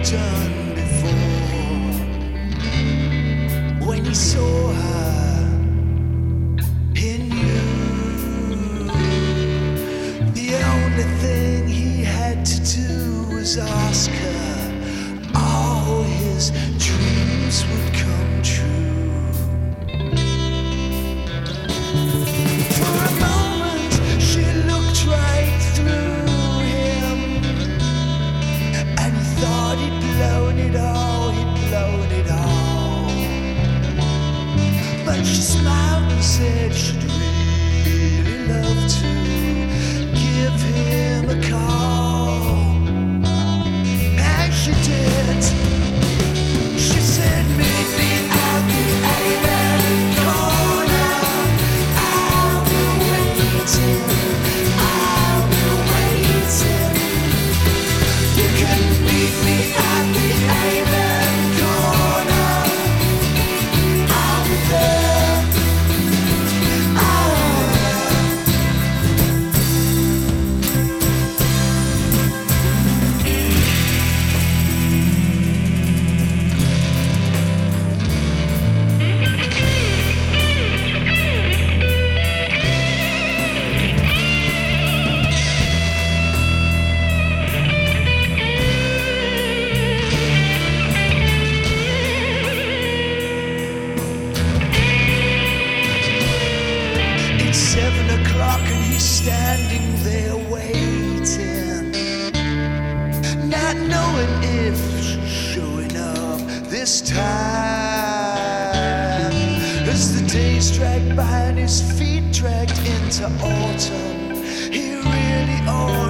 done before. When he saw her, he knew the only thing he had to do was ask her. All his dreams would come true. For a moment, she looked right through him, and he thought he'd blown it all, But she smiled and said she'd really love to give him a call. And she did. She said, meet me at the Amen corner. I'll be waiting. You can meet me at the Amen corner. I'll be there. It's 7 o'clock and he's standing there waiting, not knowing if she's showing up this time. As the days drag by and his feet dragged into autumn, he really ought